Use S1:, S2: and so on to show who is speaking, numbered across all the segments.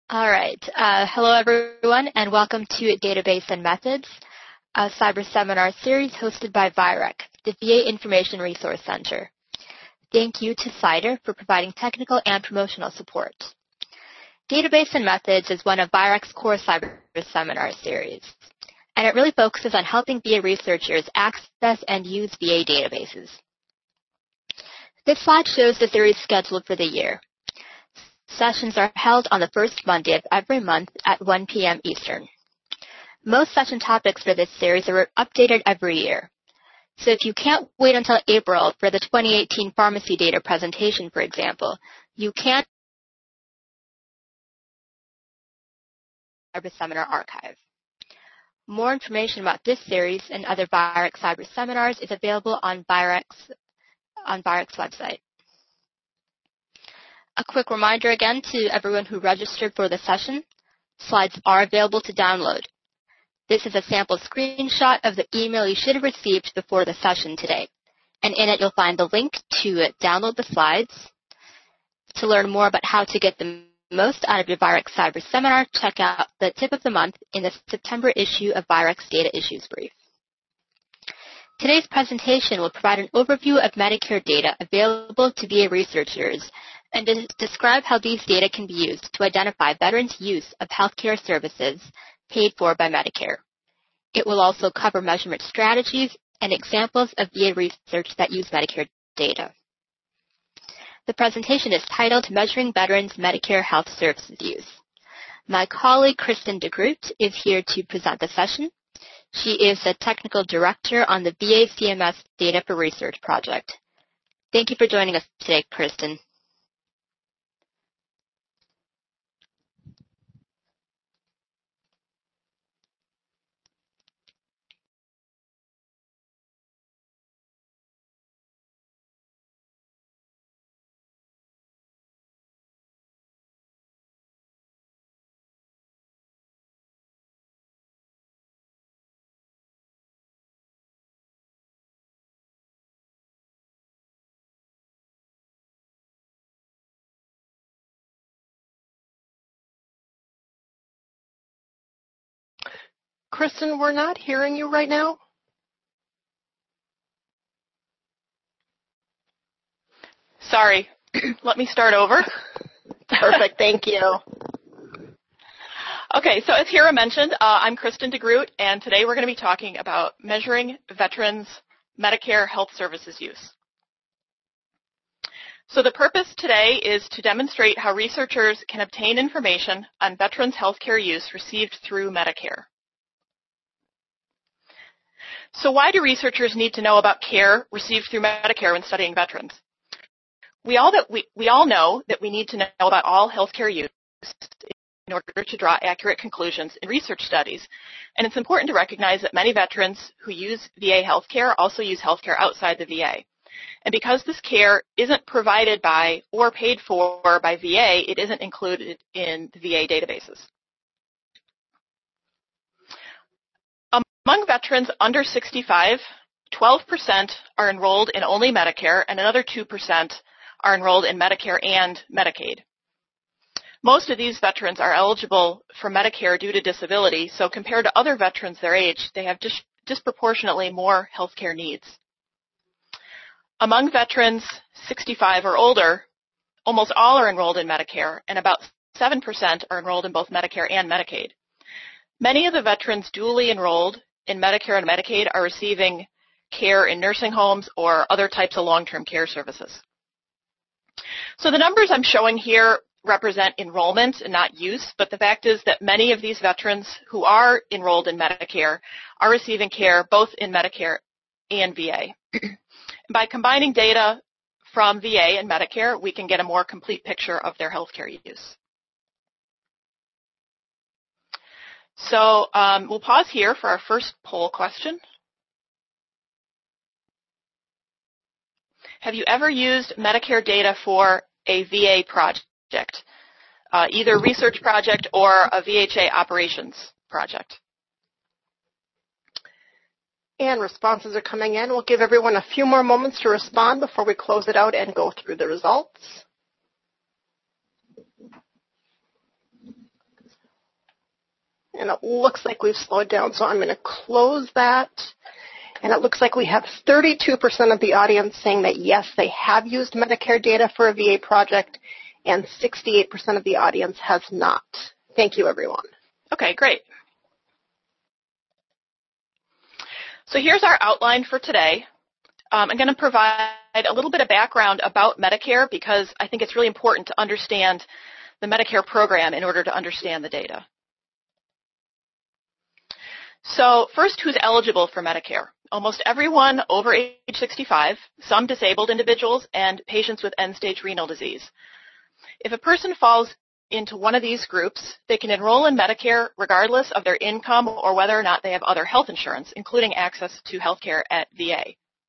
S1: All right. Hello, everyone, and welcome to Database and Methods, a cyber seminar series hosted by VIREC, the VA Information Resource Center. Thank you to CIDR for providing technical and promotional support. Database and Methods is one of VIREC's core cyber seminar series, and it really focuses on helping VA researchers access and use VA databases. This slide shows the series scheduled for the year. Sessions are held on the first Monday of every month at 1 p.m. Eastern. Most session topics for this series are updated every year. So if you can't wait until April for the 2018 pharmacy data presentation, for example, you can Cyber Seminar Archive. More information about this series and other VIREC cyber seminars is available on VIREC's website. A quick reminder again to everyone who registered for the session, slides are available to download. This is a sample screenshot of the email you should have received before the session today. And in it, you'll find the link to download the slides. To learn more about how to get the most out of your VIREC cyber seminar, check out the tip of the month in the September issue of VIREC's Data Issues Brief. Today's presentation will provide an overview of Medicare data available to VA researchers and to describe how these data can be used to identify veterans' use of healthcare services paid for by Medicare. It will also cover measurement strategies and examples of VA research that use Medicare data. The presentation is titled Measuring Veterans' Medicare Health Services Use. My colleague, Kristen DeGroot, is here to present the session. She is the Technical Director on the VA CMS Data for Research project. Thank you for joining us today, Kristen.
S2: Kristen, we're not hearing you right now. Sorry, let me start over.
S3: Perfect, thank you.
S2: Okay, so as Hira mentioned, I'm Kristen DeGroot, and today we're going to be talking about measuring veterans' Medicare health services use. So the purpose today is to demonstrate how researchers can obtain information on veterans' healthcare use received through Medicare. So why do researchers need to know about care received through Medicare when studying veterans? We all know that we need to know about all healthcare use in order to draw accurate conclusions in research studies. And it's important to recognize that many veterans who use VA healthcare also use healthcare outside the VA. And because this care isn't provided by or paid for by VA, it isn't included in the VA databases. Among veterans under 65, 12% are enrolled in only Medicare, and another 2% are enrolled in Medicare and Medicaid. Most of these veterans are eligible for Medicare due to disability, so compared to other veterans their age, they have disproportionately more health care needs. Among veterans 65 or older, almost all are enrolled in Medicare, and about 7% are enrolled in both Medicare and Medicaid. Many of the veterans dually enrolled in Medicare and Medicaid are receiving care in nursing homes or other types of long-term care services. So the numbers I'm showing here represent enrollment and not use, but the fact is that many of these veterans who are enrolled in Medicare are receiving care both in Medicare and VA. By combining data from VA and Medicare, we can get a more complete picture of their healthcare use. So we'll pause here for our first poll question. Have you ever used Medicare data for a VA project, either research project or a VHA operations project?
S3: And responses are coming in. We'll give everyone a few more moments to respond before we close it out and go through the results. And it looks like we've slowed down, so I'm going to close that. And it looks like we have 32% of the audience saying that, yes, they have used Medicare data for a VA project, and 68% of the audience has not. Thank you, everyone.
S2: Okay, great. So here's our outline for today. I'm going to provide a little bit of background about Medicare because I think it's really important to understand the Medicare program in order to understand the data. So first, who's eligible for Medicare? Almost everyone over age 65, some disabled individuals, and patients with end-stage renal disease. If a person falls into one of these groups, they can enroll in Medicare regardless of their income or whether or not they have other health insurance, including access to health care at VA.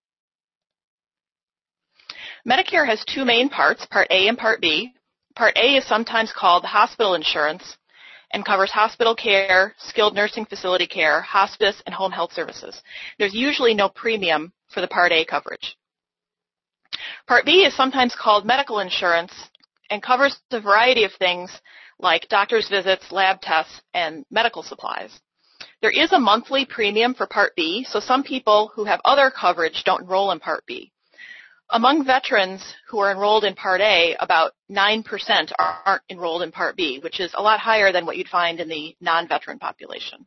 S2: Medicare has two main parts, Part A and Part B. Part A is sometimes called hospital insurance and covers hospital care, skilled nursing facility care, hospice, and home health services. There's usually no premium for the Part A coverage. Part B is sometimes called medical insurance and covers a variety of things like doctor's visits, lab tests, and medical supplies. There is a monthly premium for Part B, so some people who have other coverage don't enroll in Part B. Among veterans who are enrolled in Part A, about 9% aren't enrolled in Part B, which is a lot higher than what you'd find in the non-veteran population.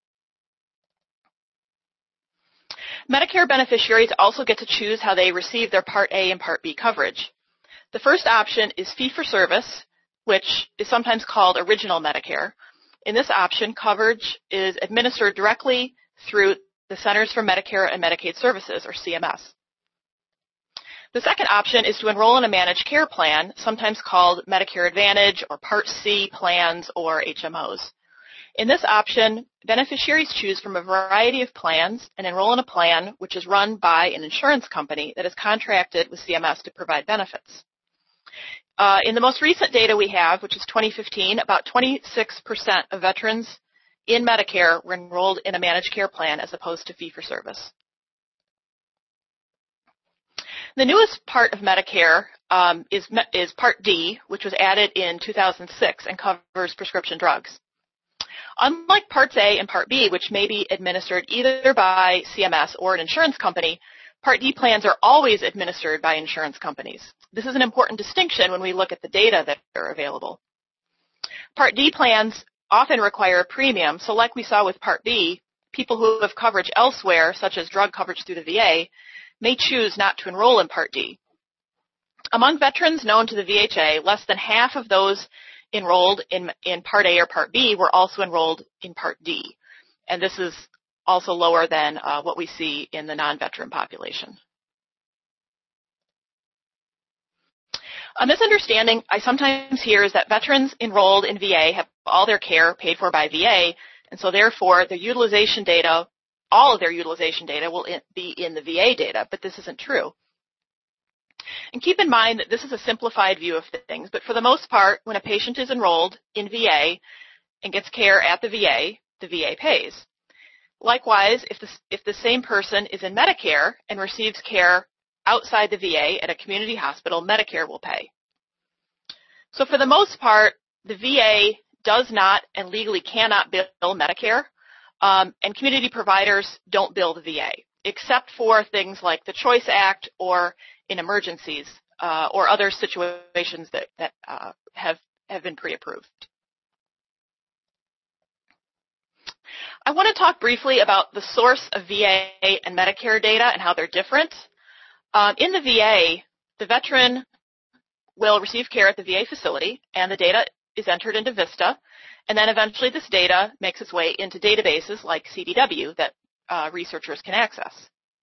S2: Medicare beneficiaries also get to choose how they receive their Part A and Part B coverage. The first option is fee-for-service, which is sometimes called Original Medicare. In this option, coverage is administered directly through the Centers for Medicare and Medicaid Services, or CMS. The second option is to enroll in a managed care plan, sometimes called Medicare Advantage or Part C plans or HMOs. In this option, beneficiaries choose from a variety of plans and enroll in a plan which is run by an insurance company that is contracted with CMS to provide benefits. In the most recent data we have, which is 2015, about 26% of veterans in Medicare were enrolled in a managed care plan as opposed to fee-for-service. The newest part of Medicare is Part D, which was added in 2006 and covers prescription drugs. Unlike Parts A and Part B, which may be administered either by CMS or an insurance company, Part D plans are always administered by insurance companies. This is an important distinction when we look at the data that are available. Part D plans often require a premium, so like we saw with Part B, people who have coverage elsewhere, such as drug coverage through the VA, may choose not to enroll in Part D. Among veterans known to the VHA, less than half of those enrolled in Part A or Part B were also enrolled in Part D. And this is also lower than what we see in the non-veteran population. A misunderstanding I sometimes hear is that veterans enrolled in VA have all their care paid for by VA, and so therefore their utilization data, all of their utilization data will be in the VA data, but this isn't true. And keep in mind that this is a simplified view of things, but for the most part, when a patient is enrolled in VA and gets care at the VA pays. Likewise, if the same person is in Medicare and receives care outside the VA at a community hospital, Medicare will pay. So for the most part, the VA does not and legally cannot bill Medicare, and community providers don't bill the VA, except for things like the Choice Act or in emergencies or other situations that have been pre-approved. I want to talk briefly about the source of VA and Medicare data and how they're different. In the VA, the veteran will receive care at the VA facility, and the data is entered into VISTA, and then eventually this data makes its way into databases like CDW that researchers can access.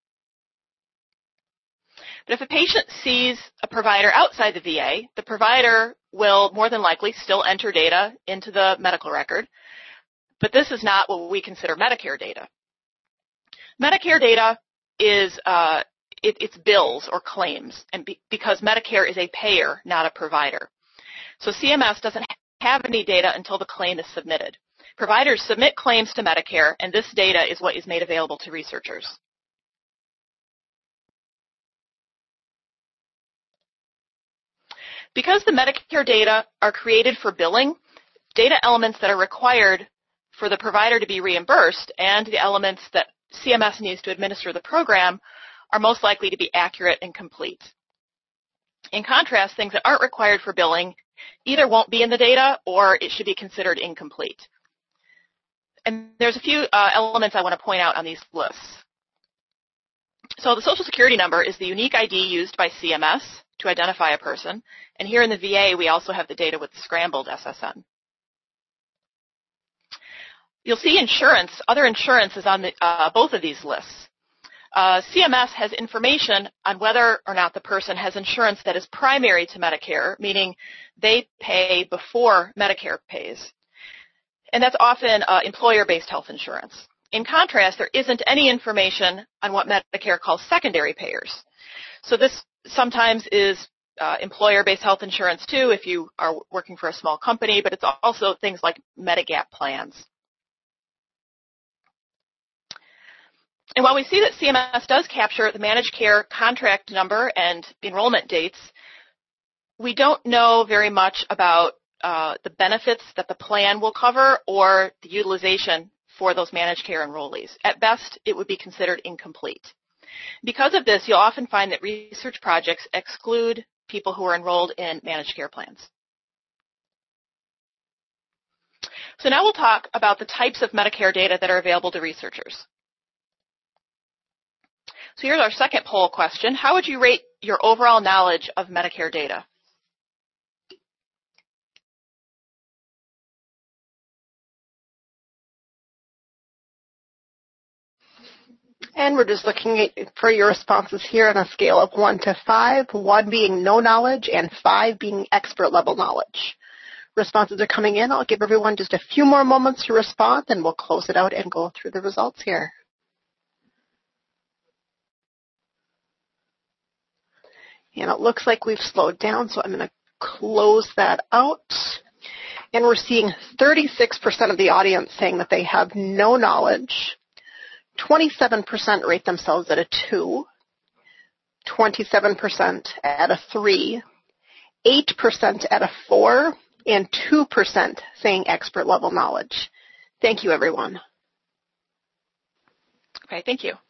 S2: But if a patient sees a provider outside the VA, the provider will more than likely still enter data into the medical record, but this is not what we consider Medicare data. Medicare data is it's bills or claims, and because Medicare is a payer, not a provider. So CMS doesn't have any data until the claim is submitted. Providers submit claims to Medicare, and this data is what is made available to researchers. Because the Medicare data are created for billing, data elements that are required for the provider to be reimbursed and the elements that CMS needs to administer the program are most likely to be accurate and complete. In contrast, things that aren't required for billing either won't be in the data or it should be considered incomplete. And there's a few elements I want to point out on these lists. So the Social Security number is the unique ID used by CMS to identify a person. And here in the VA, we also have the data with the scrambled SSN. You'll see insurance, other insurance is on both of these lists. CMS has information on whether or not the person has insurance that is primary to Medicare, meaning they pay before Medicare pays. And that's often employer-based health insurance. In contrast, there isn't any information on what Medicare calls secondary payers. So this sometimes is employer-based health insurance too if you are working for a small company, but it's also things like Medigap plans. And while we see that CMS does capture the managed care contract number and enrollment dates, we don't know very much about the benefits that the plan will cover or the utilization for those managed care enrollees. At best, it would be considered incomplete. Because of this, you'll often find that research projects exclude people who are enrolled in managed care plans. So now we'll talk about the types of Medicare data that are available to researchers. So here's our second poll question. How would you rate your overall knowledge of Medicare data?
S3: And we're just looking for your responses here on a scale of 1 to 5, 1 being no knowledge and 5 being expert level knowledge. Responses are coming in. I'll give everyone just a few more moments to respond, and we'll close it out and go through the results here. And it looks like we've slowed down, so I'm going to close that out. And we're seeing 36% of the audience saying that they have no knowledge. 27% rate themselves at a 2, 27% at a 3, 8% at a 4, and 2% saying expert level knowledge. Thank you, everyone.
S2: Okay, thank you.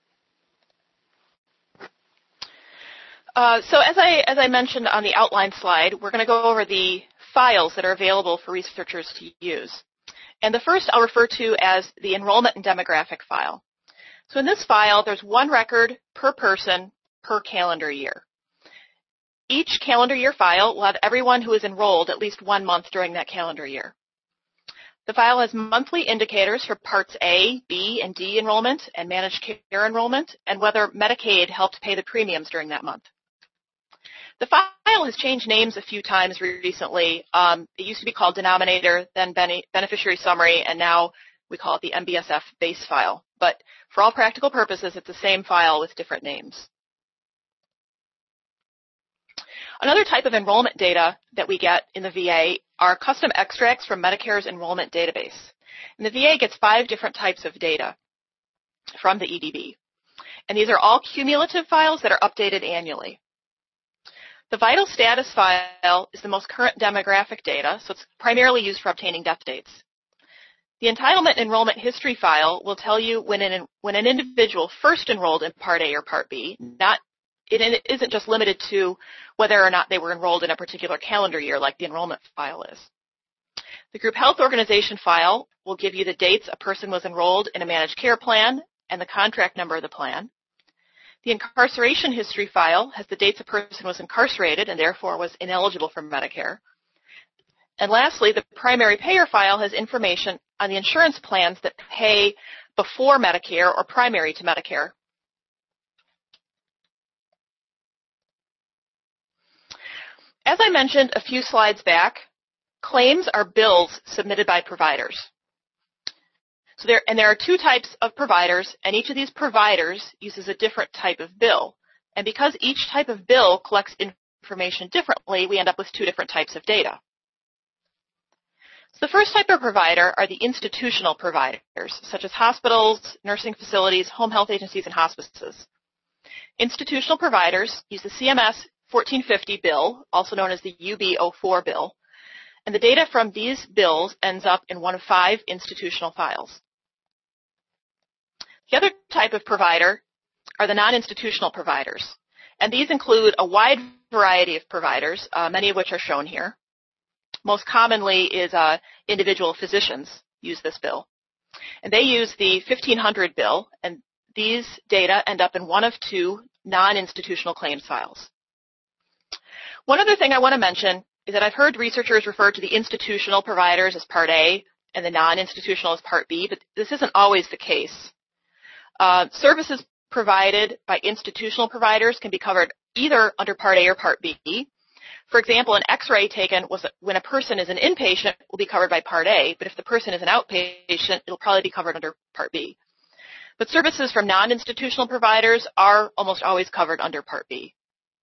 S2: So as I mentioned on the outline slide, we're going to go over the files that are available for researchers to use. And the first I'll refer to as the enrollment and demographic file. So in this file, there's one record per person per calendar year. Each calendar year file will have everyone who is enrolled at least 1 month during that calendar year. The file has monthly indicators for Parts A, B, and D enrollment and managed care enrollment, and whether Medicaid helped pay the premiums during that month. The file has changed names a few times recently. It used to be called Denominator, then Beneficiary Summary, and now we call it the MBSF base file. But for all practical purposes, it's the same file with different names. Another type of enrollment data that we get in the VA are custom extracts from Medicare's enrollment database. And the VA gets 5 different types of data from the EDB. And these are all cumulative files that are updated annually. The vital status file is the most current demographic data, so it's primarily used for obtaining death dates. The entitlement enrollment history file will tell you when an individual first enrolled in Part A or Part B. It isn't just limited to whether or not they were enrolled in a particular calendar year like the enrollment file is. The group health organization file will give you the dates a person was enrolled in a managed care plan and the contract number of the plan. The incarceration history file has the dates a person was incarcerated and therefore was ineligible for Medicare. And lastly, the primary payer file has information on the insurance plans that pay before Medicare or primary to Medicare. As I mentioned a few slides back, claims are bills submitted by providers. So there are 2 types of providers, and each of these providers uses a different type of bill. And because each type of bill collects information differently, we end up with 2 different types of data. So the first type of provider are the institutional providers, such as hospitals, nursing facilities, home health agencies, and hospices. Institutional providers use the CMS 1450 bill, also known as the UB04 bill, And the data from these bills ends up in one of 5 institutional files. The other type of provider are the non-institutional providers. And these include a wide variety of providers, many of which are shown here. Most commonly is individual physicians use this bill. And they use the 1500 bill, and these data end up in one of 2 non-institutional claims files. One other thing I want to mention is that I've heard researchers refer to the institutional providers as Part A and the non-institutional as Part B, but this isn't always the case. Services provided by institutional providers can be covered either under Part A or Part B. For example, an X-ray taken when a person is an inpatient will be covered by Part A, but if the person is an outpatient, it'll probably be covered under Part B. But services from non-institutional providers are almost always covered under Part B.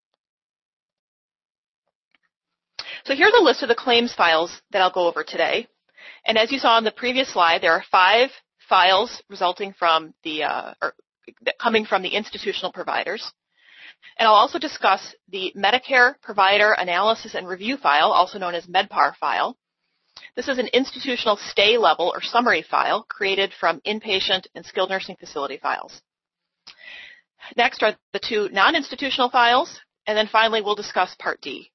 S2: So here's a list of the claims files that I'll go over today. And as you saw on the previous slide, there are 5 files resulting from coming from the institutional providers. And I'll also discuss the Medicare Provider Analysis and Review file, also known as MedPAR file. This is an institutional stay level or summary file created from inpatient and skilled nursing facility files. Next are the 2 non-institutional files, and then finally we'll discuss Part D.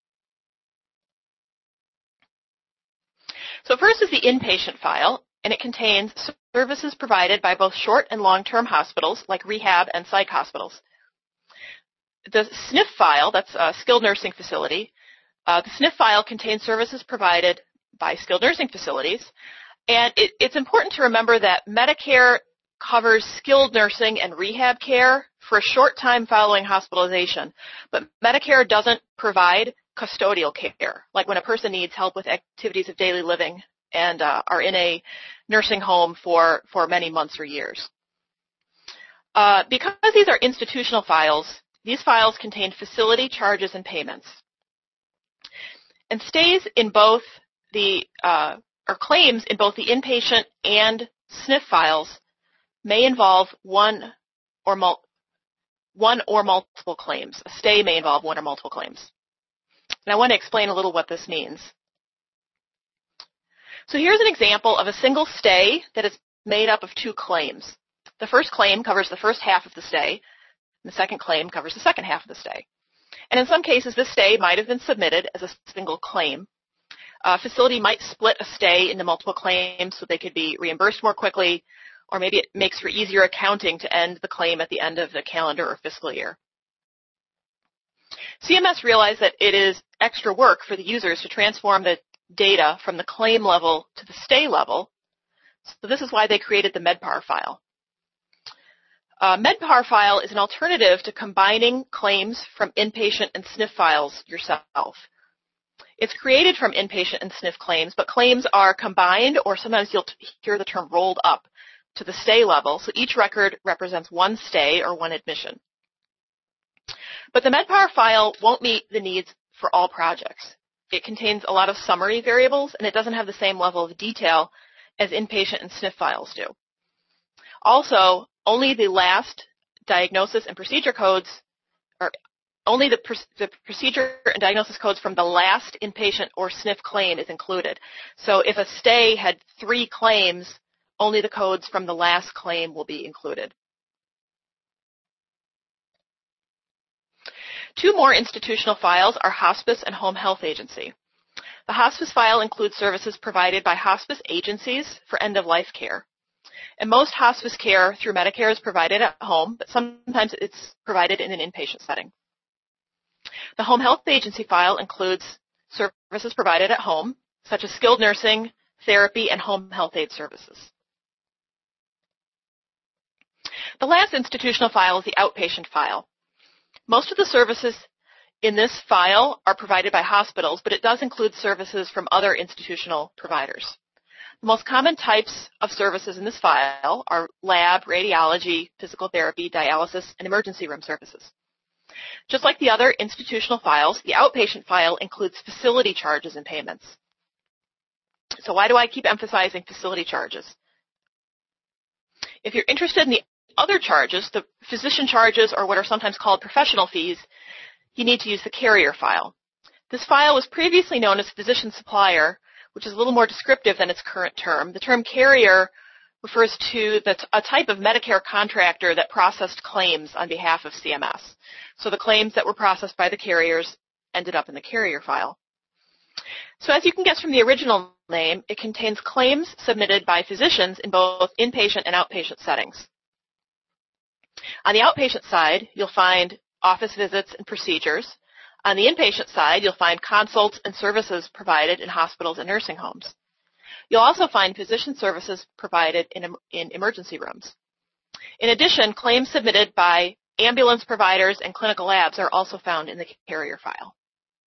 S2: So first is the inpatient file, and it contains services provided by both short and long-term hospitals like rehab and psych hospitals. The SNF file, that's a skilled nursing facility, the SNF file contains services provided by skilled nursing facilities, and it's important to remember that Medicare covers skilled nursing and rehab care for a short time following hospitalization, but Medicare doesn't provide custodial care, like when a person needs help with activities of daily living and are in a nursing home for many months or years. Because these are institutional files, these files contain facility charges and payments. And stays in both or claims in both the inpatient and SNF files may involve one or multiple claims. A stay may involve 1 or multiple claims. And I want to explain a little what this means. So here's an example of a single stay that is made up of 2 claims. The first claim covers the first half of the stay, and the second claim covers the second half of the stay. And in some cases, this stay might have been submitted as a single claim. A facility might split a stay into multiple claims so they could be reimbursed more quickly, or maybe it makes for easier accounting to end the claim at the end of the calendar or fiscal year. CMS realized that it is extra work for the users to transform the data from the claim level to the stay level, so this is why they created the MedPAR file. MedPAR file is an alternative to combining claims from inpatient and SNF files yourself. It's created from inpatient and SNF claims, but claims are combined, or sometimes you'll hear the term rolled up to the stay level, so each record represents 1 stay or 1 admission. But the MedPAR file won't meet the needs for all projects. It contains a lot of summary variables, and it doesn't have the same level of detail as inpatient and SNF files do. Also, only the last diagnosis and procedure codes, or only the procedure and diagnosis codes from the last inpatient or SNF claim is included. So if a stay had 3 claims, only the codes from the last claim will be included. 2 more institutional files are hospice and home health agency. The hospice file includes services provided by hospice agencies for end-of-life care. And most hospice care through Medicare is provided at home, but sometimes it's provided in an inpatient setting. The home health agency file includes services provided at home, such as skilled nursing, therapy, and home health aid services. The last institutional file is the outpatient file. Most of the services in this file are provided by hospitals, but it does include services from other institutional providers. The most common types of services in this file are lab, radiology, physical therapy, dialysis, and emergency room services. Just like the other institutional files, the outpatient file includes facility charges and payments. So why do I keep emphasizing facility charges? If you're interested in the other charges, the physician charges, or what are sometimes called professional fees, you need to use the carrier file. This file was previously known as physician supplier, which is a little more descriptive than its current term. The term carrier refers to a type of Medicare contractor that processed claims on behalf of CMS. So the claims that were processed by the carriers ended up in the carrier file. So as you can guess from the original name, it contains claims submitted by physicians in both inpatient and outpatient settings. On the outpatient side, you'll find office visits and procedures. On the inpatient side, you'll find consults and services provided in hospitals and nursing homes. You'll also find physician services provided in emergency rooms. In addition, claims submitted by ambulance providers and clinical labs are also found in the carrier file.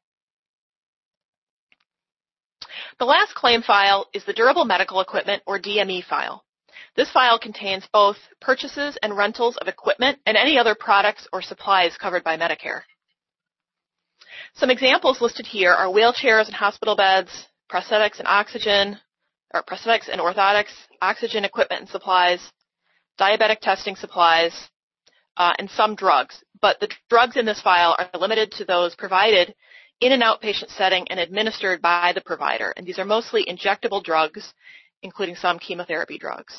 S2: The last claim file is the Durable Medical Equipment, or DME file. This file contains both purchases and rentals of equipment and any other products or supplies covered by Medicare. Some examples listed here are wheelchairs and hospital beds, prosthetics and orthotics, oxygen equipment and supplies, diabetic testing supplies, and some drugs. But the drugs in this file are limited to those provided in an outpatient setting and administered by the provider. And these are mostly injectable drugs, including some chemotherapy drugs.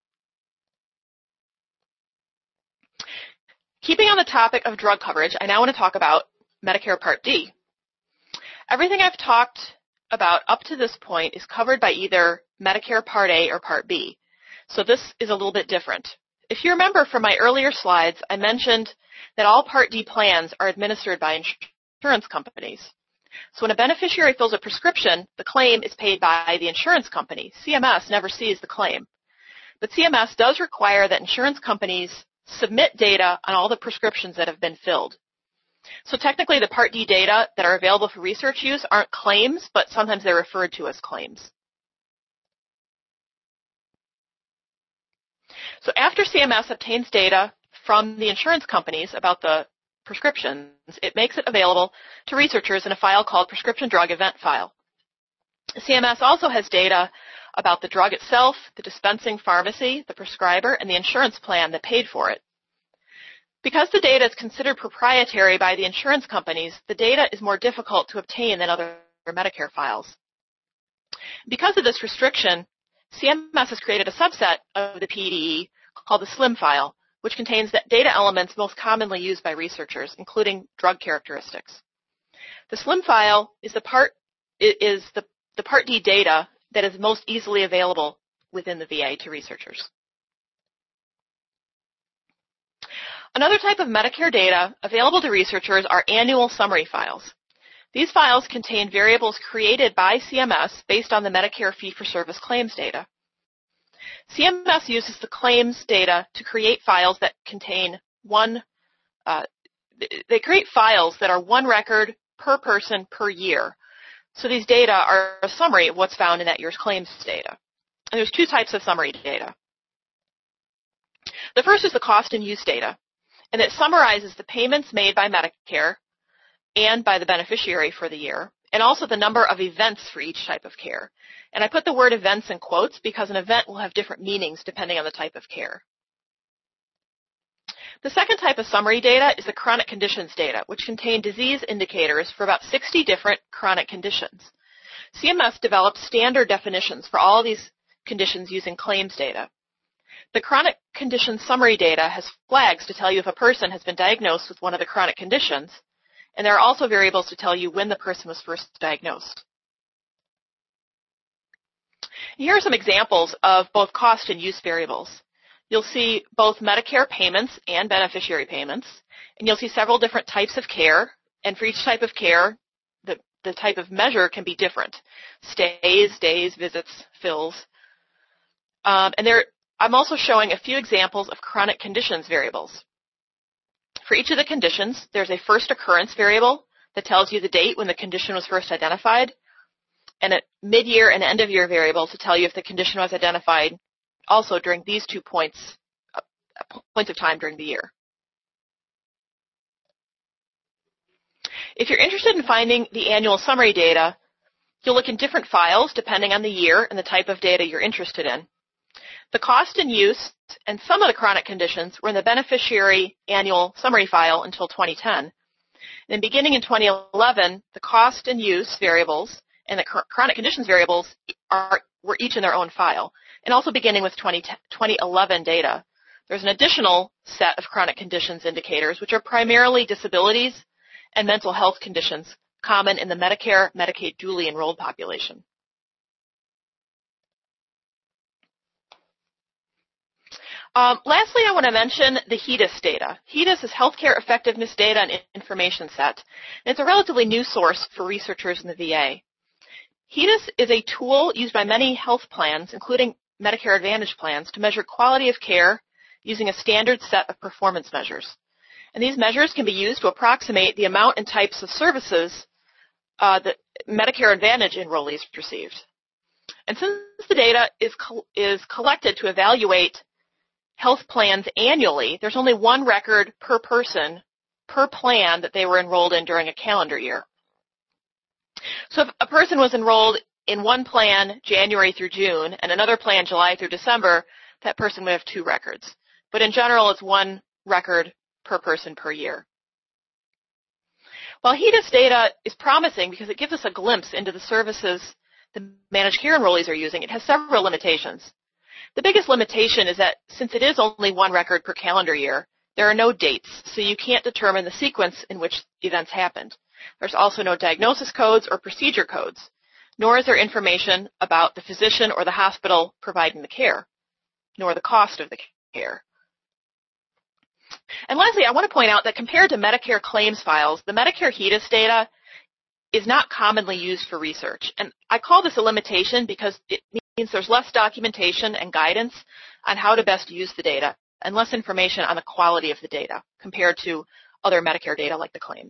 S2: Keeping on the topic of drug coverage, I now want to talk about Medicare Part D. Everything I've talked about up to this point is covered by either Medicare Part A or Part B. So this is a little bit different. If you remember from my earlier slides, I mentioned that all Part D plans are administered by insurance companies. So when a beneficiary fills a prescription, the claim is paid by the insurance company. CMS never sees the claim. But CMS does require that insurance companies submit data on all the prescriptions that have been filled. So technically, the Part D data that are available for research use aren't claims, but sometimes they're referred to as claims. So after CMS obtains data from the insurance companies about the prescriptions, it makes it available to researchers in a file called Prescription Drug Event File. CMS also has data about the drug itself, the dispensing pharmacy, the prescriber, and the insurance plan that paid for it. Because the data is considered proprietary by the insurance companies, the data is more difficult to obtain than other Medicare files. Because of this restriction, CMS has created a subset of the PDE called the SLIM file, which contains the data elements most commonly used by researchers, including drug characteristics. The SLIM file is the Part D data that is most easily available within the VA to researchers. Another type of Medicare data available to researchers are annual summary files. These files contain variables created by CMS based on the Medicare fee-for-service claims data. CMS uses the claims data to create files that contain they create files that are one record per person per year. So these data are a summary of what's found in that year's claims data. And there's two types of summary data. The first is the cost and use data, and it summarizes the payments made by Medicare and by the beneficiary for the year, and also the number of events for each type of care. And I put the word events in quotes because an event will have different meanings depending on the type of care. The second type of summary data is the chronic conditions data, which contain disease indicators for about 60 different chronic conditions. CMS developed standard definitions for all these conditions using claims data. The chronic condition summary data has flags to tell you if a person has been diagnosed with one of the chronic conditions, and there are also variables to tell you when the person was first diagnosed. Here are some examples of both cost and use variables. You'll see both Medicare payments and beneficiary payments, and you'll see several different types of care, and for each type of care, the type of measure can be different. Stays, days, visits, fills. I'm also showing a few examples of chronic conditions variables. For each of the conditions, there's a first occurrence variable that tells you the date when the condition was first identified, and a mid-year and end-of-year variable to tell you if the condition was identified also during these 2 points of time during the year. If you're interested in finding the annual summary data, you'll look in different files depending on the year and the type of data you're interested in. The cost and use and some of the chronic conditions were in the beneficiary annual summary file until 2010. Then beginning in 2011, the cost and use variables and the chronic conditions variables were each in their own file. And also beginning with 2011 data, there's an additional set of chronic conditions indicators, which are primarily disabilities and mental health conditions common in the Medicare, Medicaid dually enrolled population. Lastly, I want to mention the HEDIS data. HEDIS is Healthcare Effectiveness Data and Information Set. And it's a relatively new source for researchers in the VA. HEDIS is a tool used by many health plans, including Medicare Advantage plans, to measure quality of care using a standard set of performance measures. And these measures can be used to approximate the amount and types of services that Medicare Advantage enrollees received. And since the data is collected to evaluate health plans annually, there's only one record per person per plan that they were enrolled in during a calendar year. So if a person was enrolled in one plan January through June and another plan July through December, that person would have two records. But in general, it's one record per person per year. While HEDIS data is promising because it gives us a glimpse into the services the managed care enrollees are using, it has several limitations. The biggest limitation is that since it is only one record per calendar year, there are no dates, so you can't determine the sequence in which events happened. There's also no diagnosis codes or procedure codes, nor is there information about the physician or the hospital providing the care, nor the cost of the care. And lastly, I want to point out that compared to Medicare claims files, the Medicare HEDIS data is not commonly used for research. And I call this a limitation because it means there's less documentation and guidance on how to best use the data and less information on the quality of the data compared to other Medicare data like the claims.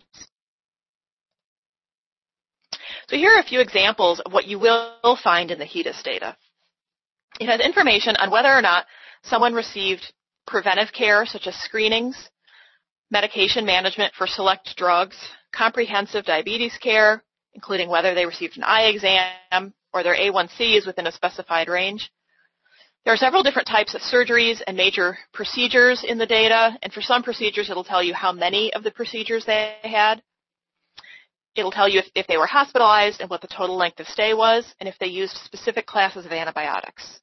S2: So here are a few examples of what you will find in the HEDIS data. It has information on whether or not someone received preventive care such as screenings, medication management for select drugs, comprehensive diabetes care, including whether they received an eye exam or their A1C is within a specified range. There are several different types of surgeries and major procedures in the data, and for some procedures it'll tell you how many of the procedures they had. It'll tell you if they were hospitalized and what the total length of stay was, and if they used specific classes of antibiotics.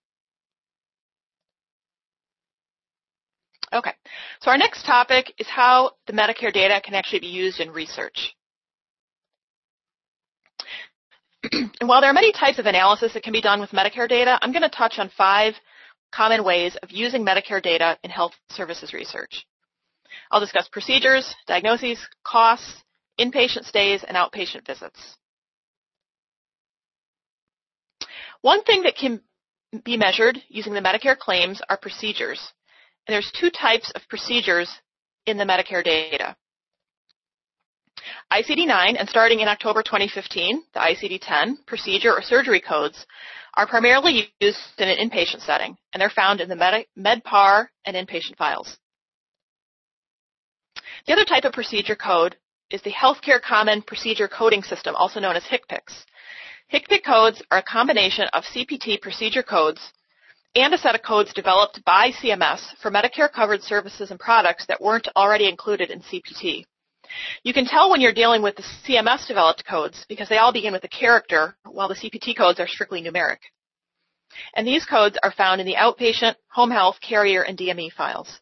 S2: Okay, so our next topic is how the Medicare data can actually be used in research. And while there are many types of analysis that can be done with Medicare data, I'm going to touch on 5 common ways of using Medicare data in health services research. I'll discuss procedures, diagnoses, costs, inpatient stays, and outpatient visits. One thing that can be measured using the Medicare claims are procedures. And there's 2 types of procedures in the Medicare data. ICD-9, and starting in October 2015, the ICD-10 procedure or surgery codes are primarily used in an inpatient setting, and they're found in the MedPAR and inpatient files. The other type of procedure code is the Healthcare Common Procedure Coding System, also known as HCPCS. HCPCS codes are a combination of CPT procedure codes and a set of codes developed by CMS for Medicare-covered services and products that weren't already included in CPT. You can tell when you're dealing with the CMS-developed codes because they all begin with a character, while the CPT codes are strictly numeric. And these codes are found in the outpatient, home health, carrier, and DME files.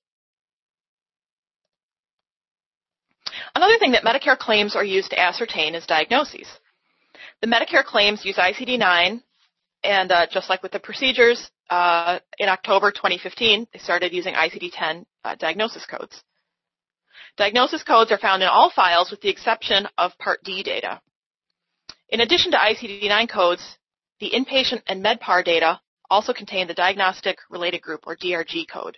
S2: Another thing that Medicare claims are used to ascertain is diagnoses. The Medicare claims use ICD-9, and just like with the procedures, in October 2015, they started using ICD-10 diagnosis codes. Diagnosis codes are found in all files with the exception of Part D data. In addition to ICD-9 codes, the inpatient and MedPAR data also contain the Diagnostic Related Group, or DRG code.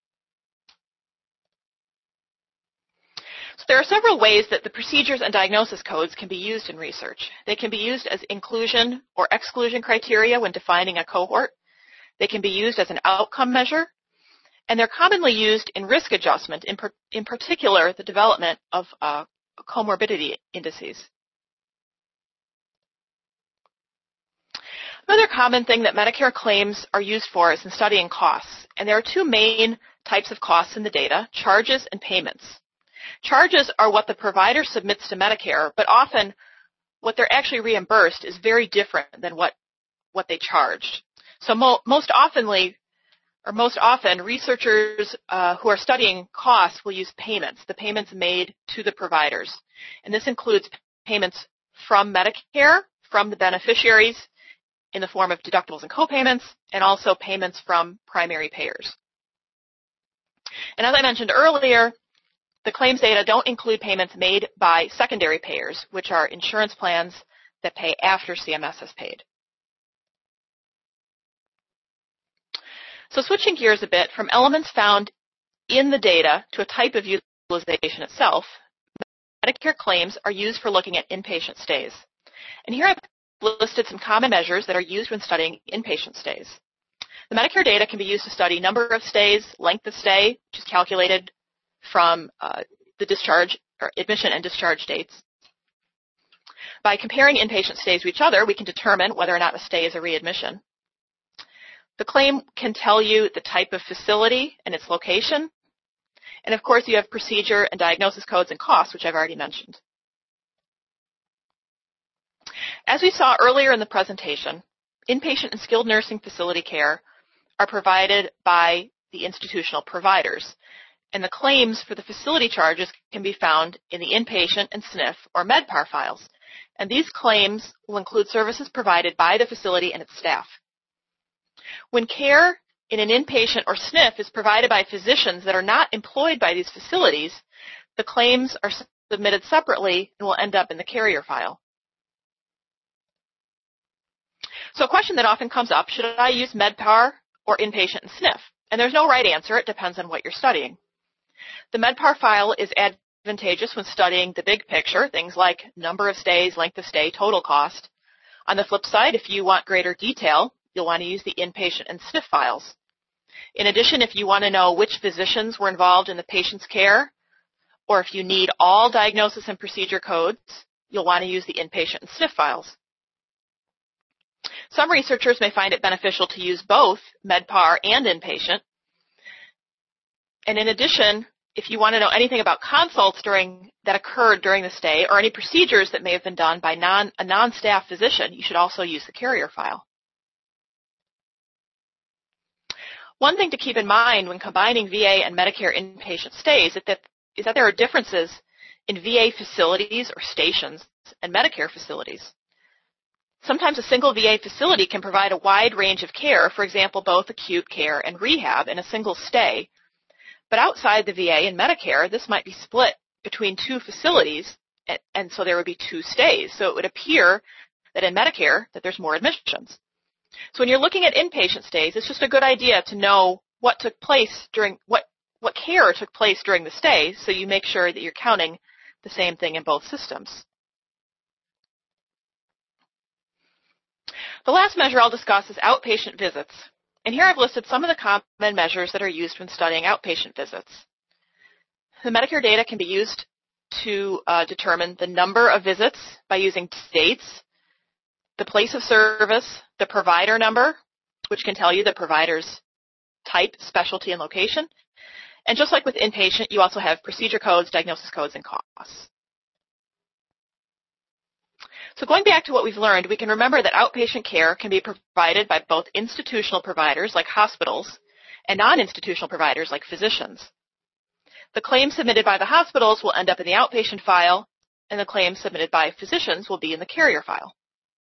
S2: So there are several ways that the procedures and diagnosis codes can be used in research. They can be used as inclusion or exclusion criteria when defining a cohort. They can be used as an outcome measure, and they're commonly used in risk adjustment, in particular the development of comorbidity indices. Another common thing that Medicare claims are used for is in studying costs, and there are 2 main types of costs in the data: charges and payments. Charges are what the provider submits to Medicare, but often what they're actually reimbursed is very different than what they charged. So most often, researchers who are studying costs will use payments, the payments made to the providers. And this includes payments from Medicare, from the beneficiaries in the form of deductibles and copayments, and also payments from primary payers. And as I mentioned earlier, the claims data don't include payments made by secondary payers, which are insurance plans that pay after CMS has paid. So switching gears a bit from elements found in the data to a type of utilization itself, Medicare claims are used for looking at inpatient stays. And here I've listed some common measures that are used when studying inpatient stays. The Medicare data can be used to study number of stays, length of stay, which is calculated from the discharge or admission and discharge dates. By comparing inpatient stays to each other, we can determine whether or not a stay is a readmission. The claim can tell you the type of facility and its location. And of course, you have procedure and diagnosis codes and costs, which I've already mentioned. As we saw earlier in the presentation, inpatient and skilled nursing facility care are provided by the institutional providers, and the claims for the facility charges can be found in the inpatient and SNF or MedPAR files. And these claims will include services provided by the facility and its staff. When care in an inpatient or SNF is provided by physicians that are not employed by these facilities, the claims are submitted separately and will end up in the carrier file. So a question that often comes up, should I use MedPAR or inpatient and SNF? And there's no right answer. It depends on what you're studying. The MedPAR file is advantageous when studying the big picture, things like number of stays, length of stay, total cost. On the flip side, if you want greater detail, you'll want to use the inpatient and SNF files. In addition, if you want to know which physicians were involved in the patient's care, or if you need all diagnosis and procedure codes, you'll want to use the inpatient and SNF files. Some researchers may find it beneficial to use both MedPAR and inpatient. And in addition, if you want to know anything about consults that occurred during the stay or any procedures that may have been done by a non-staff physician, you should also use the carrier file. One thing to keep in mind when combining VA and Medicare inpatient stays is that there are differences in VA facilities or stations and Medicare facilities. Sometimes a single VA facility can provide a wide range of care, for example, both acute care and rehab in a single stay. But outside the VA and Medicare, this might be split between two facilities, and so there would be two stays. So it would appear that in Medicare that there's more admissions. So when you're looking at inpatient stays, it's just a good idea to know what took place what care took place during the stay, so you make sure that you're counting the same thing in both systems. The last measure I'll discuss is outpatient visits. And here I've listed some of the common measures that are used when studying outpatient visits. The Medicare data can be used to determine the number of visits by using dates, the place of service, the provider number, which can tell you the provider's type, specialty, and location. And just like with inpatient, you also have procedure codes, diagnosis codes, and costs. So going back to what we've learned, we can remember that outpatient care can be provided by both institutional providers like hospitals and non-institutional providers like physicians. The claims submitted by the hospitals will end up in the outpatient file, and the claims submitted by physicians will be in the carrier file.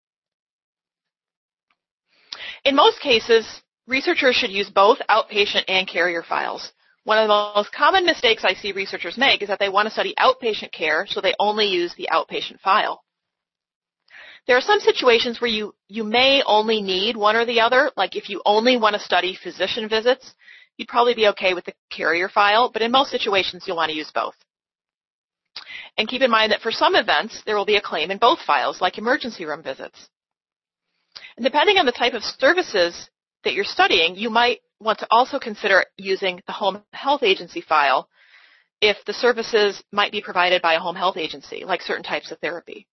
S2: In most cases, researchers should use both outpatient and carrier files. One of the most common mistakes I see researchers make is that they want to study outpatient care, so they only use the outpatient file. There are some situations where you may only need one or the other, like if you only want to study physician visits, you'd probably be okay with the carrier file, but in most situations you'll want to use both. And keep in mind that for some events, there will be a claim in both files, like emergency room visits. And depending on the type of services that you're studying, you might want to also consider using the home health agency file if the services might be provided by a home health agency, like certain types of therapy.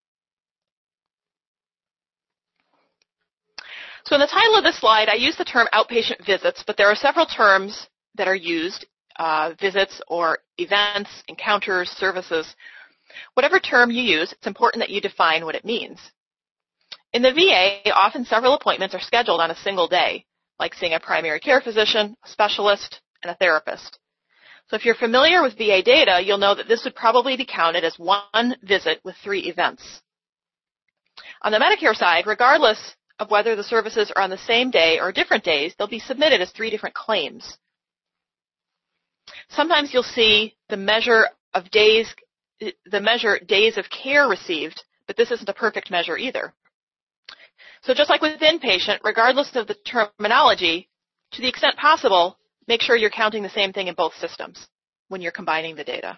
S2: So in the title of this slide, I use the term outpatient visits, but there are several terms that are used, visits or events, encounters, services. Whatever term you use, it's important that you define what it means. In the VA, often several appointments are scheduled on a single day, like seeing a primary care physician, a specialist, and a therapist. So if you're familiar with VA data, you'll know that this would probably be counted as one visit with 3 events. On the Medicare side, regardless of whether the services are on the same day or different days, they'll be submitted as 3 different claims. Sometimes you'll see the measure days of care received, but this isn't a perfect measure either. So just like with inpatient, regardless of the terminology, to the extent possible, make sure you're counting the same thing in both systems when you're combining the data.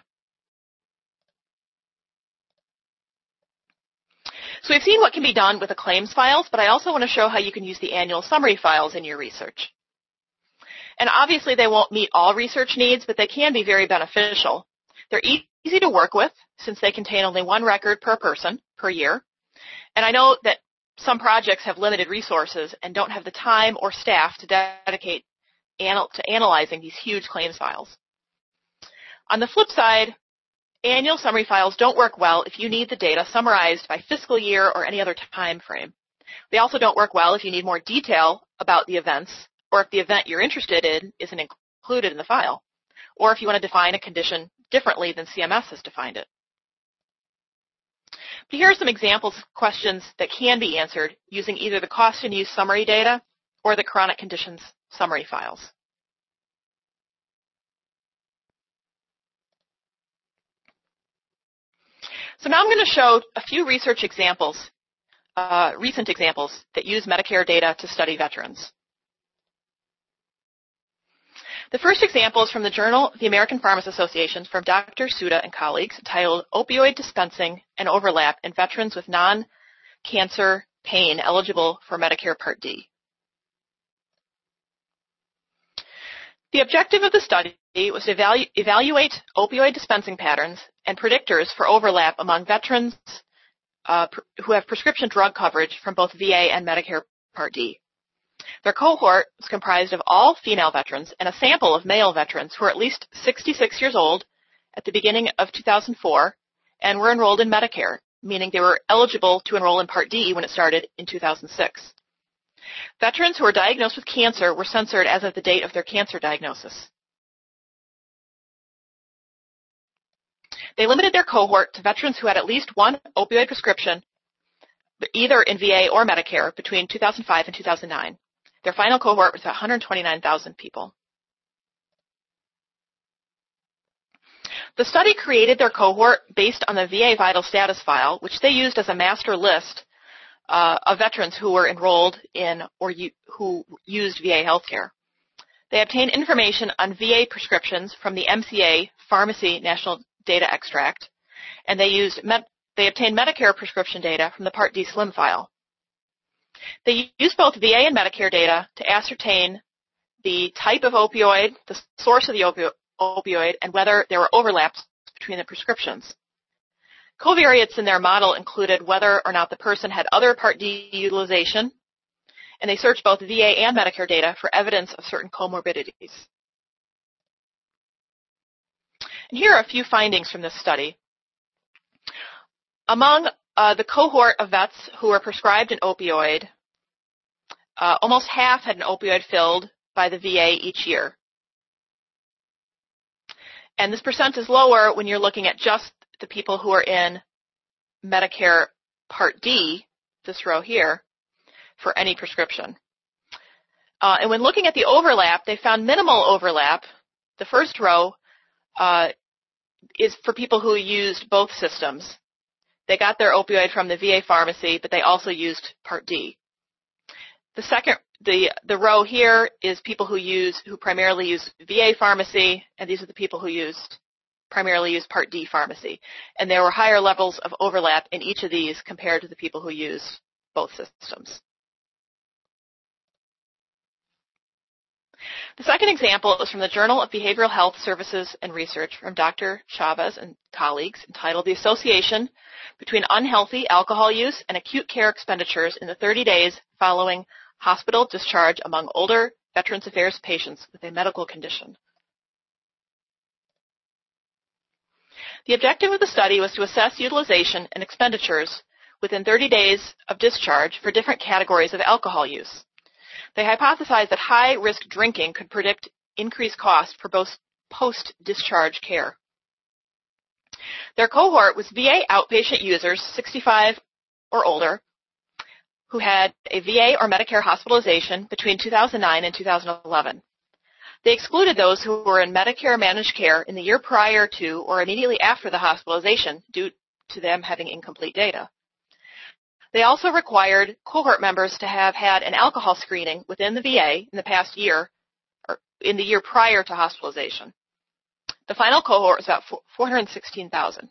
S2: So we've seen what can be done with the claims files, but I also want to show how you can use the annual summary files in your research. And obviously they won't meet all research needs, but they can be very beneficial. They're easy to work with since they contain only 1 record per person per year. And I know that some projects have limited resources and don't have the time or staff to dedicate to analyzing these huge claims files. On the flip side, annual summary files don't work well if you need the data summarized by fiscal year or any other time frame. They also don't work well if you need more detail about the events or if the event you're interested in isn't included in the file, or if you want to define a condition differently than CMS has defined it. But here are some examples of questions that can be answered using either the cost and use summary data or the chronic conditions summary files. So now I'm going to show a few research examples, recent examples that use Medicare data to study veterans. The first example is from the Journal of the American Pharmacists Association from Dr. Suda and colleagues titled Opioid Dispensing and Overlap in Veterans with Non-Cancer Pain Eligible for Medicare Part D. The objective of the study was to evaluate opioid dispensing patterns and predictors for overlap among veterans who have prescription drug coverage from both VA and Medicare Part D. Their cohort was comprised of all female veterans and a sample of male veterans who were at least 66 years old at the beginning of 2004 and were enrolled in Medicare, meaning they were eligible to enroll in Part D when it started in 2006. Veterans who were diagnosed with cancer were censored as of the date of their cancer diagnosis. They limited their cohort to veterans who had at least 1 opioid prescription, either in VA or Medicare, between 2005 and 2009. Their final cohort was 129,000 people. The study created their cohort based on the VA Vital Status file, which they used as a master list of veterans who were enrolled in or who used VA healthcare. They obtained information on VA prescriptions from the MCA Pharmacy National Data Extract, and they obtained Medicare prescription data from the Part D Slim file. They used both VA and Medicare data to ascertain the type of opioid, the source of the opioid, and whether there were overlaps between the prescriptions. Covariates in their model included whether or not the person had other Part D utilization, and they searched both VA and Medicare data for evidence of certain comorbidities. And here are a few findings from this study. Among the cohort of vets who were prescribed an opioid, almost half had an opioid filled by the VA each year. And this percent is lower when you're looking at just the people who are in Medicare Part D, this row here, for any prescription. And when looking at the overlap, they found minimal overlap. The first row is for people who used both systems. They got their opioid from the VA pharmacy, but they also used Part D. The second, the row here is people who primarily use VA pharmacy, and these are the people who primarily use Part D pharmacy. And there were higher levels of overlap in each of these compared to the people who used both systems. The second example is from the Journal of Behavioral Health Services and Research from Dr. Chavez and colleagues, entitled The Association Between Unhealthy Alcohol Use and Acute Care Expenditures in the 30 Days Following Hospital Discharge Among Older Veterans Affairs Patients with a Medical Condition. The objective of the study was to assess utilization and expenditures within 30 days of discharge for different categories of alcohol use. They hypothesized that high-risk drinking could predict increased cost for both post-discharge care. Their cohort was VA outpatient users 65 or older who had a VA or Medicare hospitalization between 2009 and 2011. They excluded those who were in Medicare managed care in the year prior to or immediately after the hospitalization due to them having incomplete data. They also required cohort members to have had an alcohol screening within the VA in the past year or in the year prior to hospitalization. The final cohort was about 416,000.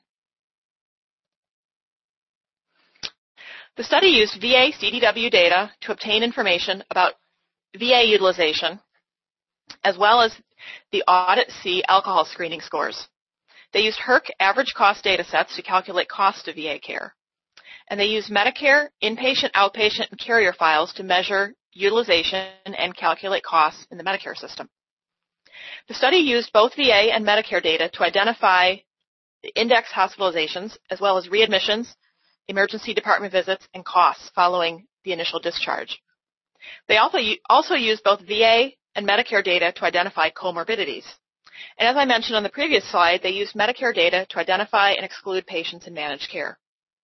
S2: The study used VA CDW data to obtain information about VA utilization, as well as the Audit C alcohol screening scores. They used HERC average cost data sets to calculate cost of VA care. And they used Medicare, inpatient, outpatient, and carrier files to measure utilization and calculate costs in the Medicare system. The study used both VA and Medicare data to identify the index hospitalizations, as well as readmissions, emergency department visits, and costs following the initial discharge. They also used both VA and Medicare data to identify comorbidities. And as I mentioned on the previous slide, they used Medicare data to identify and exclude patients in managed care.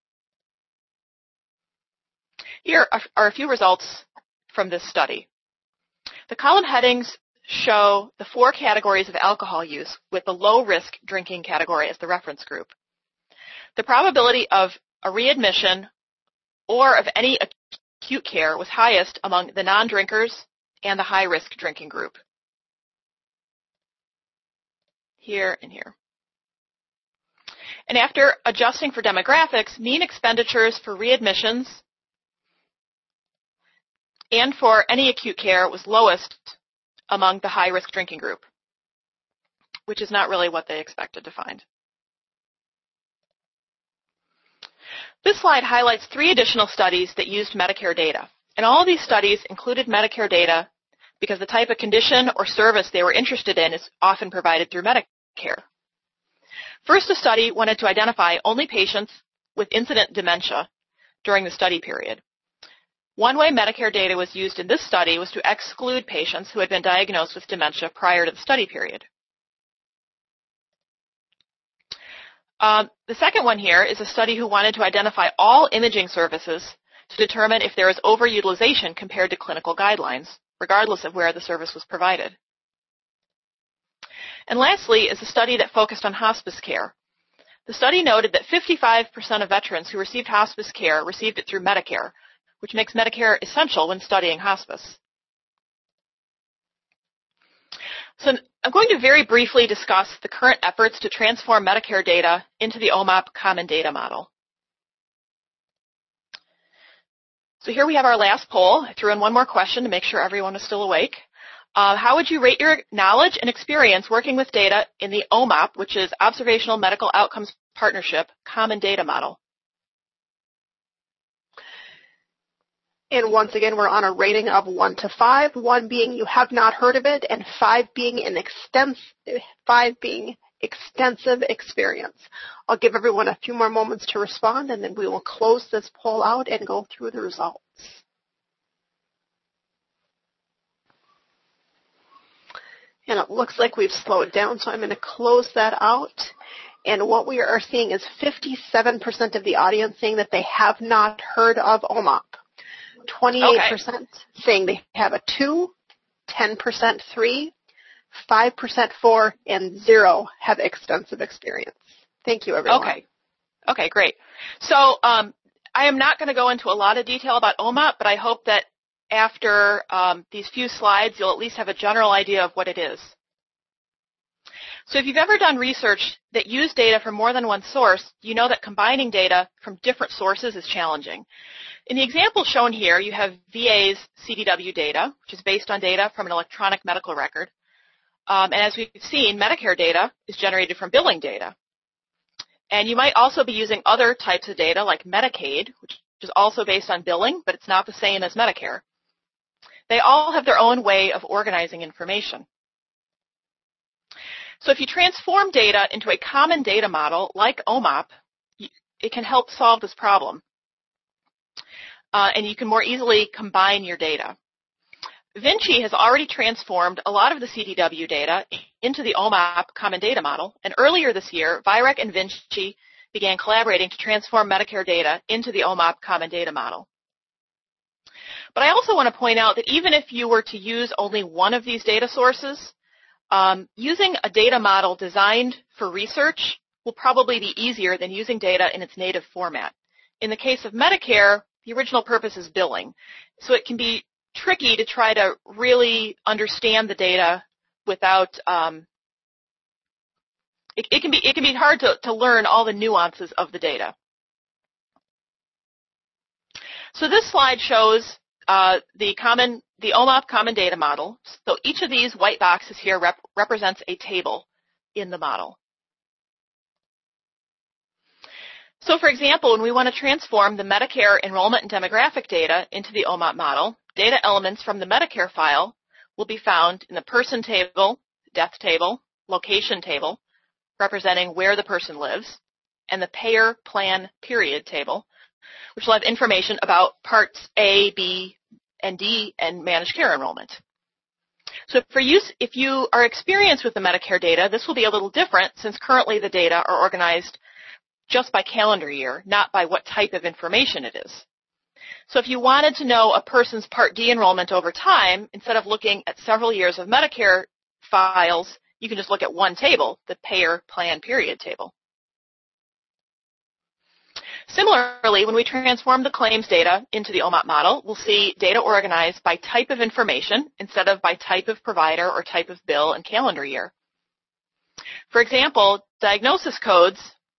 S2: Here are a few results from this study. The column headings show the 4 categories of alcohol use with the low-risk drinking category as the reference group. The probability of a readmission or of any acute care was highest among the non-drinkers and the high-risk drinking group. Here and here. And after adjusting for demographics, mean expenditures for readmissions and for any acute care was lowest among the high-risk drinking group, which is not really what they expected to find. This slide highlights 3 additional studies that used Medicare data. And all of these studies included Medicare data because the type of condition or service they were interested in is often provided through Medicare. First, the study wanted to identify only patients with incident dementia during the study period. One way Medicare data was used in this study was to exclude patients who had been diagnosed with dementia prior to the study period. The second one here is a study who wanted to identify all imaging services to determine if there is overutilization compared to clinical guidelines, regardless of where the service was provided. And lastly is a study that focused on hospice care. The study noted that 55% of veterans who received hospice care received it through Medicare, which makes Medicare essential when studying hospice. So I'm going to very briefly discuss the current efforts to transform Medicare data into the OMOP Common Data Model. So here we have our last poll. I threw in one more question to make sure everyone is still awake. How would you rate your knowledge and experience working with data in the OMOP, which is Observational Medical Outcomes Partnership Common Data Model?
S3: And once again, we're on a rating of 1 to 5, 1 being you have not heard of it, and 5 being extensive experience. I'll give everyone a few more moments to respond, and then we will close this poll out and go through the results. And it looks like we've slowed down, so I'm going to close that out. And what we are seeing is 57% of the audience saying that they have not heard of OMOP. 28% saying they have a 2, 10% 3, 5% 4, and 0 have extensive experience. Thank you, everyone.
S2: Okay, great. So I am not going to go into a lot of detail about OMOP, but I hope that after these few slides, you'll at least have a general idea of what it is. So if you've ever done research that used data from more than one source, you know that combining data from different sources is challenging. In the example shown here, you have VA's CDW data, which is based on data from an electronic medical record. And as we've seen, Medicare data is generated from billing data. And you might also be using other types of data like Medicaid, which is also based on billing, but it's not the same as Medicare. They all have their own way of organizing information. So if you transform data into a common data model like OMOP, it can help solve this problem. And you can more easily combine your data. Vinci has already transformed a lot of the CDW data into the OMOP common data model, and earlier this year, VIREC and Vinci began collaborating to transform Medicare data into the OMOP common data model. But I also want to point out that even if you were to use only one of these data sources, using a data model designed for research will probably be easier than using data in its native format. In the case of Medicare, the original purpose is billing, so it can be tricky to try to really understand the data without, it can be hard to learn all the nuances of the data. So this slide shows the OMOP common data model. So each of these white boxes here represents a table in the model. So for example, when we want to transform the Medicare enrollment and demographic data into the OMOP model, data elements from the Medicare file will be found in the person table, death table, location table, representing where the person lives, and the payer plan period table, which will have information about parts A, B, and D and managed care enrollment. So if you are experienced with the Medicare data, this will be a little different since currently the data are organized just by calendar year, not by what type of information it is. So if you wanted to know a person's Part D enrollment over time, instead of looking at several years of Medicare files, you can just look at one table, the payer plan period table. Similarly, when we transform the claims data into the OMOP model, we'll see data organized by type of information instead of by type of provider or type of bill and calendar year. For example, diagnosis codes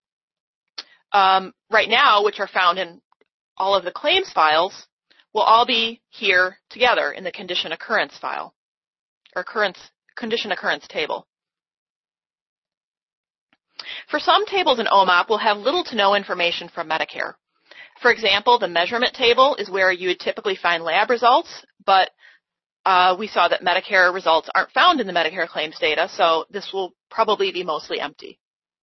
S2: right now, which are found in all of the claims files, will all be here together in the condition occurrence file, or condition occurrence table. For some tables in OMOP, we'll have little to no information from Medicare. For example, the measurement table is where you would typically find lab results, but we saw that Medicare results aren't found in the Medicare claims data, so this will probably be mostly empty.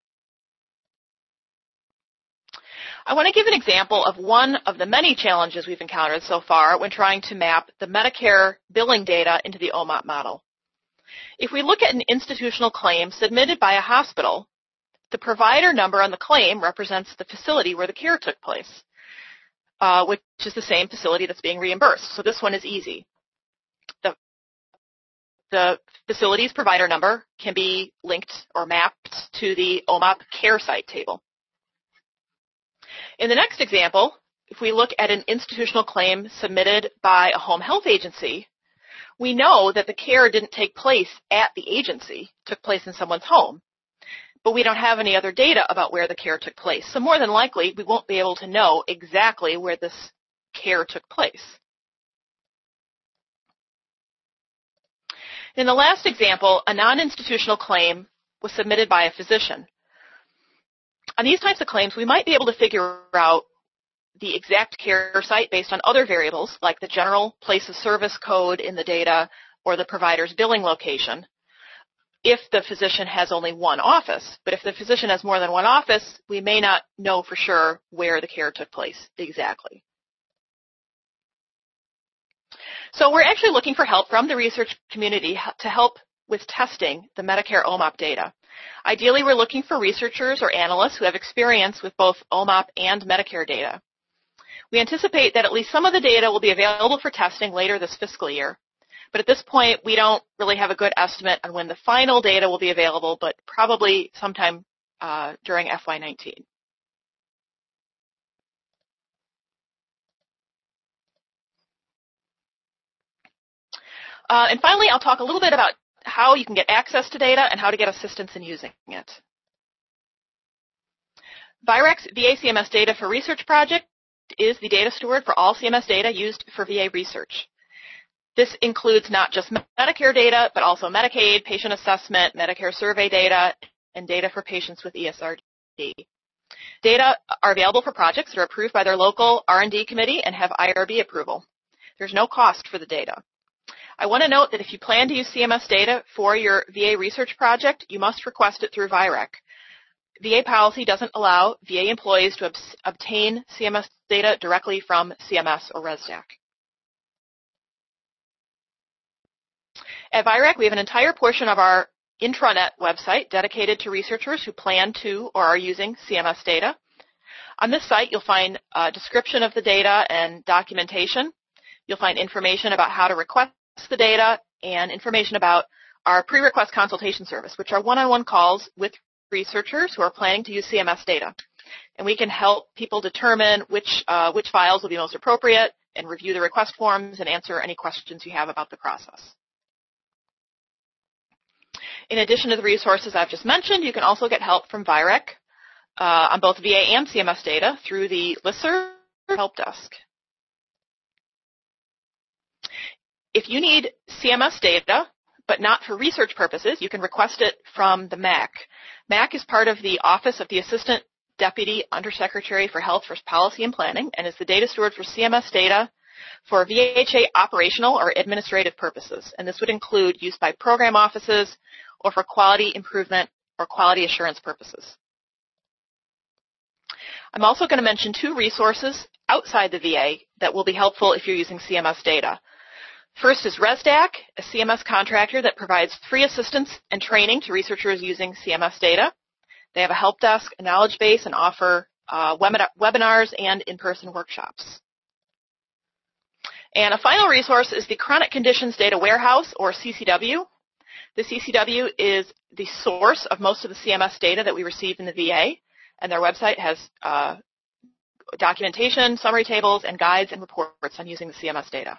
S2: I want to give an example of one of the many challenges we've encountered so far when trying to map the Medicare billing data into the OMOP model. If we look at an institutional claim submitted by a hospital, the provider number on the claim represents the facility where the care took place, which is the same facility that's being reimbursed. So this one is easy. The facility's provider number can be linked or mapped to the OMOP care site table. In the next example, if we look at an institutional claim submitted by a home health agency, we know that the care didn't take place at the agency, it took place in someone's home. But we don't have any other data about where the care took place. So more than likely, we won't be able to know exactly where this care took place. In the last example, a non-institutional claim was submitted by a physician. On these types of claims, we might be able to figure out the exact care site based on other variables, like the general place of service code in the data or the provider's billing location, if the physician has only one office. But if the physician has more than one office, we may not know for sure where the care took place exactly. So we're actually looking for help from the research community to help with testing the Medicare OMOP data. Ideally, we're looking for researchers or analysts who have experience with both OMOP and Medicare data. We anticipate that at least some of the data will be available for testing later this fiscal year. But at this point, we don't really have a good estimate on when the final data will be available, but probably sometime during FY19. And finally, I'll talk a little bit about how you can get access to data and how to get assistance in using it. VIREC's VA CMS Data for Research project is the data steward for all CMS data used for VA research. This includes not just Medicare data, but also Medicaid, patient assessment, Medicare survey data, and data for patients with ESRD. Data are available for projects that are approved by their local R&D committee and have IRB approval. There's no cost for the data. I want to note that if you plan to use CMS data for your VA research project, you must request it through VIREC. VA policy doesn't allow VA employees to obtain CMS data directly from CMS or ResDAC. At VIREC, we have an entire portion of our intranet website dedicated to researchers who plan to or are using CMS data. On this site, you'll find a description of the data and documentation. You'll find information about how to request the data and information about our pre-request consultation service, which are one-on-one calls with researchers who are planning to use CMS data. And we can help people determine which files will be most appropriate and review the request forms and answer any questions you have about the process. In addition to the resources I've just mentioned, you can also get help from VIREC on both VA and CMS data through the listserv help desk. If you need CMS data, but not for research purposes, you can request it from the MAC. MAC is part of the Office of the Assistant Deputy Undersecretary for Health for Policy and Planning and is the data steward for CMS data for VHA operational or administrative purposes. And this would include use by program offices or for quality improvement or quality assurance purposes. I'm also going to mention two resources outside the VA that will be helpful if you're using CMS data. First is ResDAC, a CMS contractor that provides free assistance and training to researchers using CMS data. They have a help desk, a knowledge base, and offer webinars and in-person workshops. And a final resource is the Chronic Conditions Data Warehouse, or CCW. The CCW is the source of most of the CMS data that we receive in the VA, and their website has documentation, summary tables, and guides and reports on using the CMS data.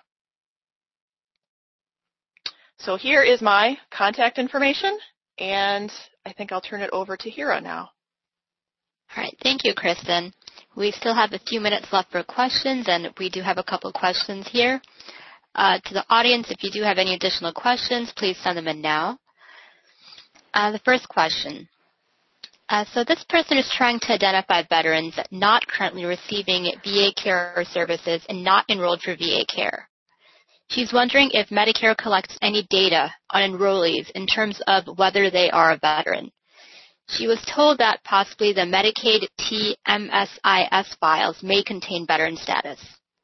S2: So here is my contact information, and I think I'll turn it over to Hira now.
S1: All right, thank you, Kristen. We still have a few minutes left for questions, and we do have a couple of questions here. To the audience, if you do have any additional questions, please send them in now. The first question. So this person is trying to identify veterans not currently receiving VA care services and not enrolled for VA care. She's wondering if Medicare collects any data on enrollees in terms of whether they are a veteran. She was told that possibly the Medicaid TMSIS files may contain veteran status.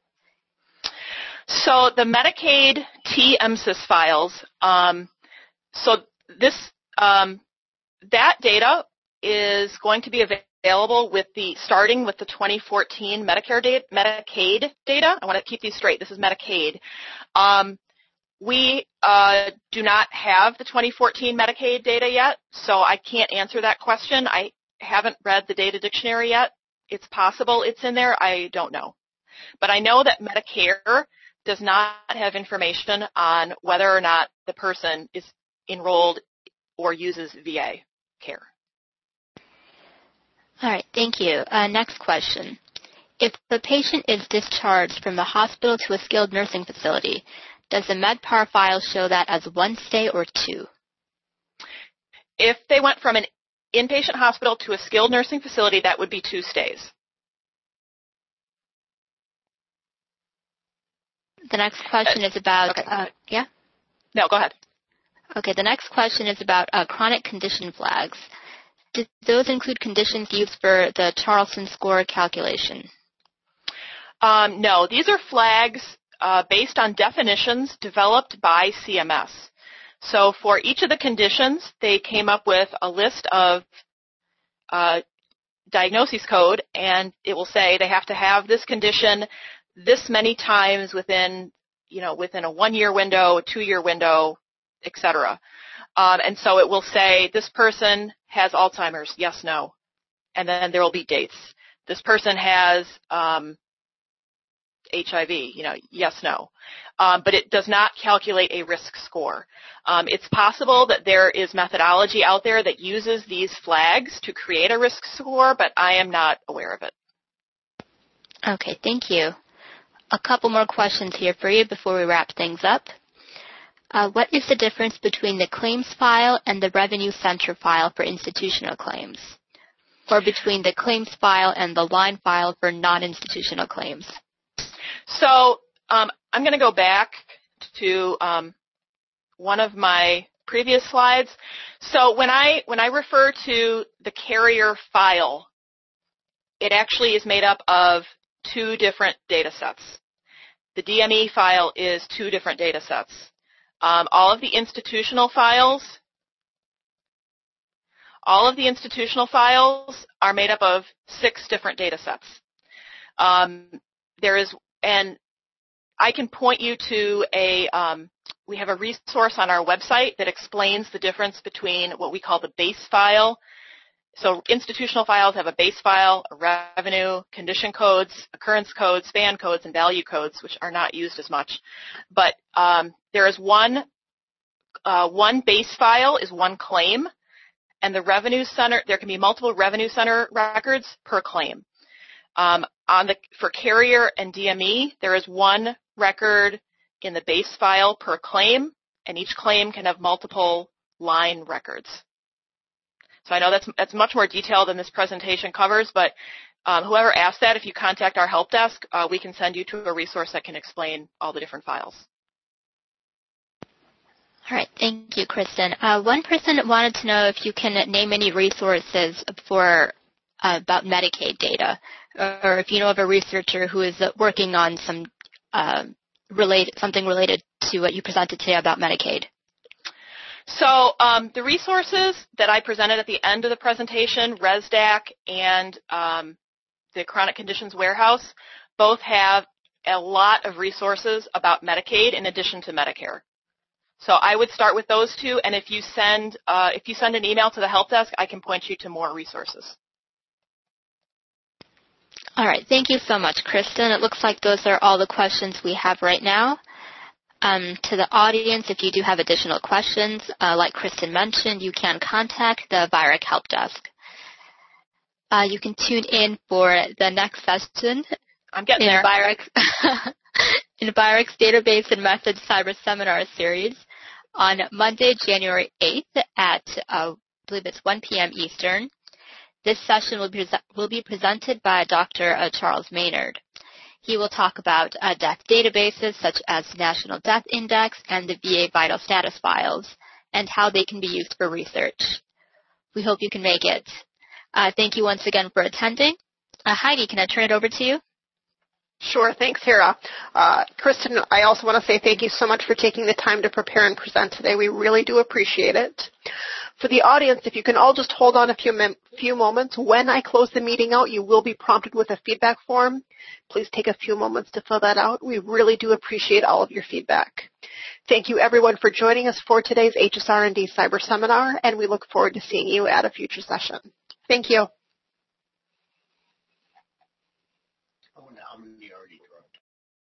S2: So the Medicaid TMSIS files, that data is going to be available starting with the 2014 Medicaid data. I want to keep these straight. This is Medicaid. We do not have the 2014 Medicaid data yet, so I can't answer that question. I haven't read the data dictionary yet. It's possible it's in there. I don't know. But I know that Medicare does not have information on whether or not the person is enrolled or uses VA care.
S1: All right, thank you. Next question. If the patient is discharged from the hospital to a skilled nursing facility, does the MedPAR file show that as one stay or two?
S2: If they went from an inpatient hospital to a skilled nursing facility, that would be 2 stays.
S1: The next question is about,
S2: okay.
S1: Yeah?
S2: No, go ahead.
S1: Okay, the next question is about chronic condition flags. Do those include conditions used for the Charlson score calculation?
S2: No, these are flags based on definitions developed by CMS. So for each of the conditions, they came up with a list of diagnosis code, and it will say they have to have this condition this many times within a 1-year window, a 2-year window, etc. And so it will say this person has Alzheimer's, yes, no, and then there will be dates. This person has HIV, yes, no. But it does not calculate a risk score. It's possible that there is methodology out there that uses these flags to create a risk score, but I am not aware of it.
S1: Okay, thank you. A couple more questions here for you before we wrap things up. What is the difference between the claims file and the revenue center file for institutional claims? Or between the claims file and the line file for non-institutional claims?
S2: So I'm going to go back to one of my previous slides. So when I refer to the carrier file, it actually is made up of two different data sets. The DME file is two different data sets. All of the institutional files are made up of 6 different data sets. And I can point you to we have a resource on our website that explains the difference between what we call the base file. So institutional files have a base file, a revenue, condition codes, occurrence codes, span codes, and value codes, which are not used as much. But there is one base file is one claim, and the revenue center, there can be multiple revenue center records per claim. For carrier and DME, there is one record in the base file per claim, and each claim can have multiple line records. So I know that's much more detail than this presentation covers, but whoever asked that, if you contact our help desk, we can send you to a resource that can explain all the different files.
S1: All right, thank you, Kristen. One person wanted to know if you can name any resources for about Medicaid data, or if you know of a researcher who is working on something related to what you presented today about Medicaid.
S2: So the resources that I presented at the end of the presentation, ResDAC and the Chronic Conditions Warehouse, both have a lot of resources about Medicaid in addition to Medicare. So I would start with those two, and if you send an email to the help desk, I can point you to more resources.
S1: All right, thank you so much, Kristen. It looks like those are all the questions we have right now. To the audience, if you do have additional questions, like Kristen mentioned, you can contact the VIREC help desk. You can tune in for the next session.
S2: I'm getting there.
S1: In VIREC's Database and Methods Cyber Seminar Series on Monday, January 8th at, I believe it's 1 p.m. Eastern. This session will be presented by Dr. Charles Maynard. He will talk about death databases such as National Death Index and the VA Vital Status Files and how they can be used for research. We hope you can make it. Thank you once again for attending. Heidi, can I turn it over to you?
S3: Sure. Thanks, Hera. Kristen, I also want to say thank you so much for taking the time to prepare and present today. We really do appreciate it. For the audience, if you can all just hold on a few moments. When I close the meeting out, you will be prompted with a feedback form. Please take a few moments to fill that out. We really do appreciate all of your feedback. Thank you, everyone, for joining us for today's HSR&D Cyber Seminar, and we look forward to seeing you at a future session. Thank you.